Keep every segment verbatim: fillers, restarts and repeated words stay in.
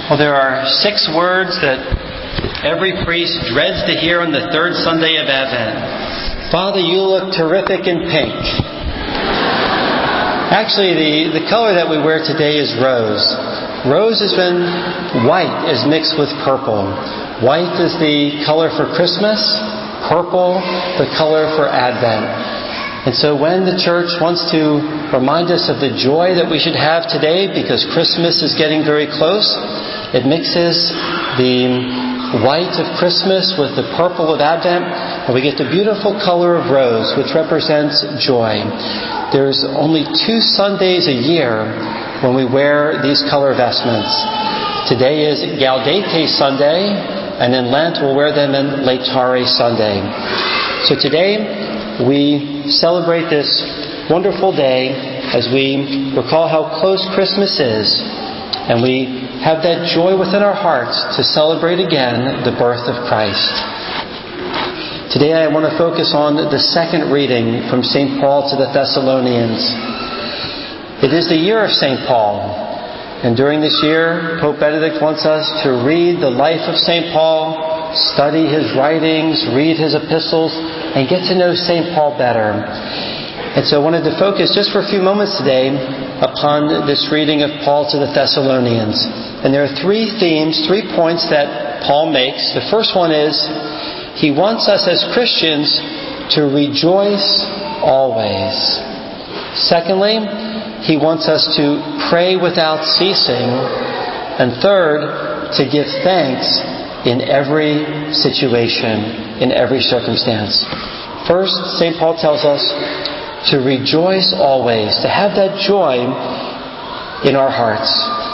Well, there are six words that every priest dreads to hear on the third Sunday of Advent. Father, you look terrific in pink. Actually, the, the color that we wear today is rose. Rose has been white is mixed with purple. White is the color for Christmas, purple the color for Advent. And so when the church wants to remind us of the joy that we should have today because Christmas is getting very close, it mixes the white of Christmas with the purple of Advent, and we get the beautiful color of rose, which represents joy. There's only two Sundays a year when we wear these color vestments. Today is Gaudete Sunday, and in Lent we'll wear them in Laetare Sunday. So today we celebrate this wonderful day as we recall how close Christmas is, and we have that joy within our hearts to celebrate again the birth of Christ. Today I want to focus on the second reading from Saint Paul to the Thessalonians. It is the year of Saint Paul, and during this year Pope Benedict wants us to read the life of Saint Paul, study his writings, read his epistles, and get to know Saint Paul better. And so I wanted to focus just for a few moments today upon this reading of Paul to the Thessalonians. And there are three themes, three points that Paul makes. The first one is he wants us as Christians to rejoice always. Secondly, he wants us to pray without ceasing. And third, to give thanks in every situation, in every circumstance. First, Saint Paul tells us to rejoice always, to have that joy in our hearts.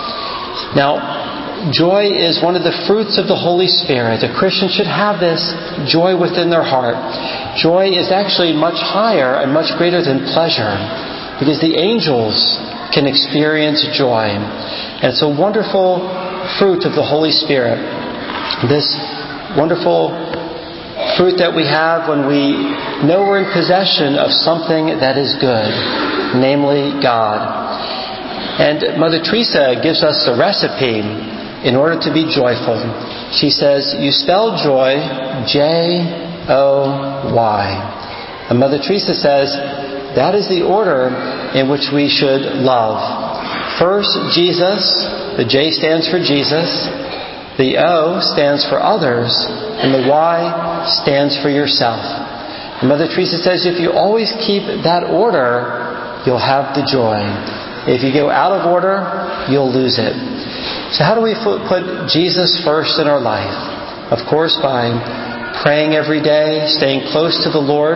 Now, joy is one of the fruits of the Holy Spirit. A Christian should have this joy within their heart. Joy is actually much higher and much greater than pleasure, because the angels can experience joy. And it's a wonderful fruit of the Holy Spirit. This wonderful fruit that we have when we know we're in possession of something that is good, namely God. And Mother Teresa gives us a recipe in order to be joyful. She says, you spell joy J O Y. And Mother Teresa says, that is the order in which we should love. First, Jesus. The J stands for Jesus. The O stands for others, and the Y stands for yourself. And Mother Teresa says if you always keep that order, you'll have the joy. If you go out of order, you'll lose it. So how do we put Jesus first in our life? Of course, by praying every day, staying close to the Lord,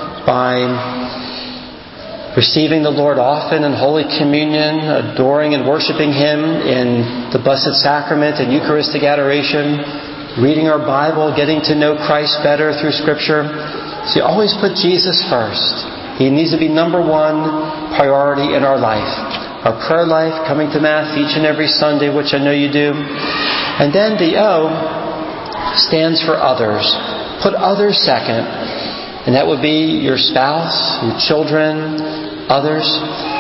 by receiving the Lord often in Holy Communion, adoring and worshiping Him in the Blessed Sacrament and Eucharistic Adoration, reading our Bible, getting to know Christ better through Scripture. So you always put Jesus first. He needs to be number one priority in our life. Our prayer life, coming to Mass each and every Sunday, which I know you do. And then the O stands for others. Put others second. And that would be your spouse, your children, others.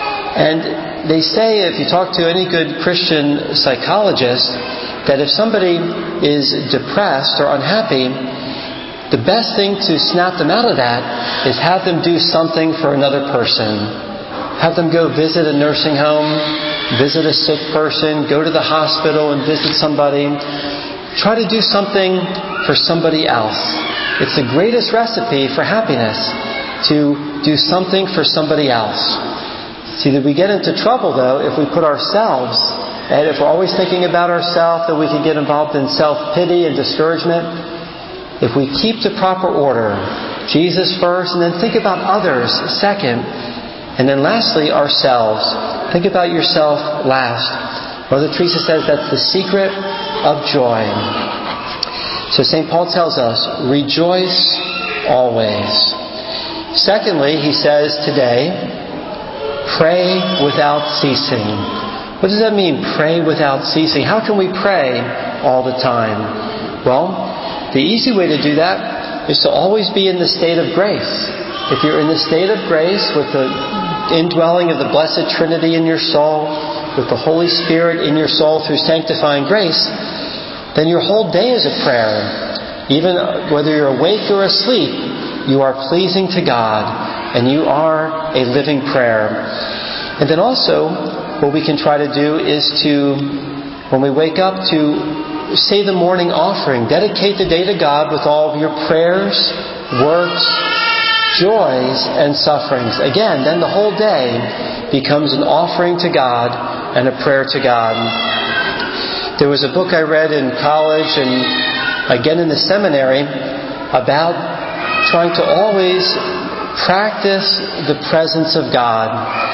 And they say, if you talk to any good Christian psychologist, that if somebody is depressed or unhappy, the best thing to snap them out of that is have them do something for another person. Have them go visit a nursing home, visit a sick person, go to the hospital and visit somebody. Try to do something for somebody else. It's the greatest recipe for happiness, to do something for somebody else. See, that we get into trouble, though, if we put ourselves, and if we're always thinking about ourselves, that we can get involved in self-pity and discouragement. If we keep the proper order, Jesus first, and then think about others second, and then lastly, ourselves. Think about yourself last. Mother Teresa says that's the secret of joy. So Saint Paul tells us, rejoice always. Secondly, he says today, pray without ceasing. What does that mean, pray without ceasing? How can we pray all the time? Well, the easy way to do that is to always be in the state of grace. If you're in the state of grace with the indwelling of the Blessed Trinity in your soul, with the Holy Spirit in your soul through sanctifying grace, then your whole day is a prayer. Even whether you're awake or asleep, you are pleasing to God, and you are a living prayer. And then also, what we can try to do is to, when we wake up, to say the morning offering. Dedicate the day to God with all of your prayers, works, joys, and sufferings. Again, then the whole day becomes an offering to God and a prayer to God. There was a book I read in college and again in the seminary about trying to always practice the presence of God.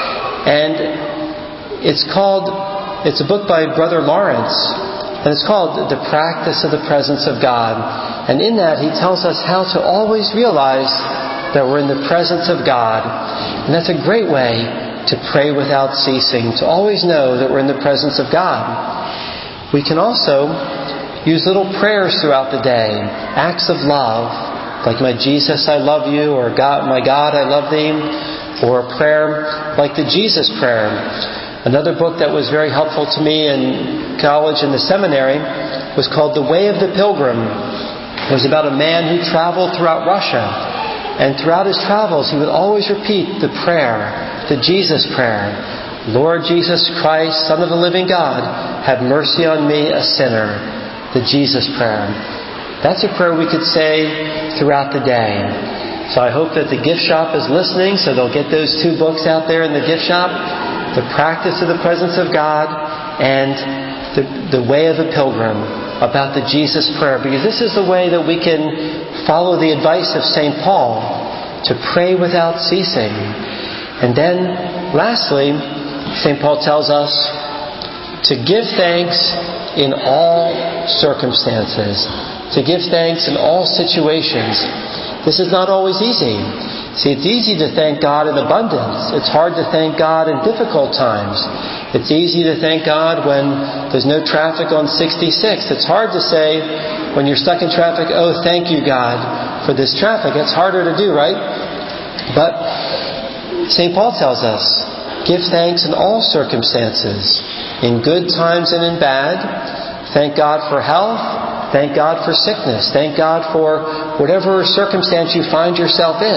And it's called, it's a book by Brother Lawrence, and it's called The Practice of the Presence of God. And in that he tells us how to always realize that we're in the presence of God. And that's a great way to pray without ceasing, to always know that we're in the presence of God. We can also use little prayers throughout the day, acts of love, like my Jesus, I love you, or God, my God, I love thee, or a prayer like the Jesus prayer. Another book that was very helpful to me in college and the seminary was called The Way of the Pilgrim. It was about a man who traveled throughout Russia. And throughout his travels, he would always repeat the prayer, the Jesus prayer. Lord Jesus Christ, Son of the living God, have mercy on me, a sinner. The Jesus prayer. That's a prayer we could say throughout the day. So I hope that the gift shop is listening, so they'll get those two books out there in the gift shop. The Practice of the Presence of God and the, the Way of the Pilgrim, about the Jesus prayer. Because this is the way that we can follow the advice of Saint Paul to pray without ceasing. And then, lastly, Saint Paul tells us to give thanks in all circumstances. To give thanks in all situations. This is not always easy. See, it's easy to thank God in abundance. It's hard to thank God in difficult times. It's easy to thank God when there's no traffic on sixty-six. It's hard to say when you're stuck in traffic, oh, thank you, God, for this traffic. It's harder to do, right? But Saint Paul tells us, give thanks in all circumstances, in good times and in bad. Thank God for health. Thank God for sickness. Thank God for whatever circumstance you find yourself in.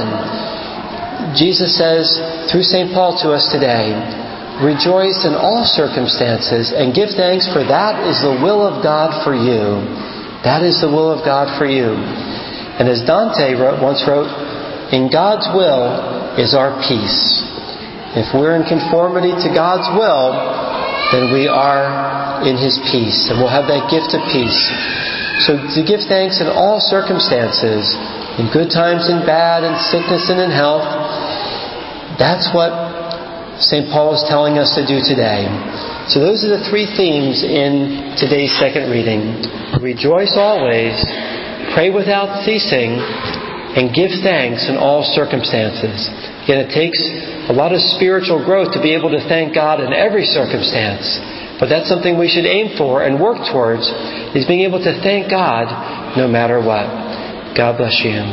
Jesus says through Saint Paul to us today, rejoice in all circumstances and give thanks, for that is the will of God for you. That is the will of God for you. And as Dante wrote, once wrote, in God's will is our peace. If we're in conformity to God's will, then we are in His peace, and we'll have that gift of peace. So to give thanks in all circumstances, in good times and bad, in sickness and in health, that's what Saint Paul is telling us to do today. So those are the three themes in today's second reading. Rejoice always, pray without ceasing, and give thanks in all circumstances. Again, it takes a lot of spiritual growth to be able to thank God in every circumstance. But that's something we should aim for and work towards, is being able to thank God no matter what. God bless you.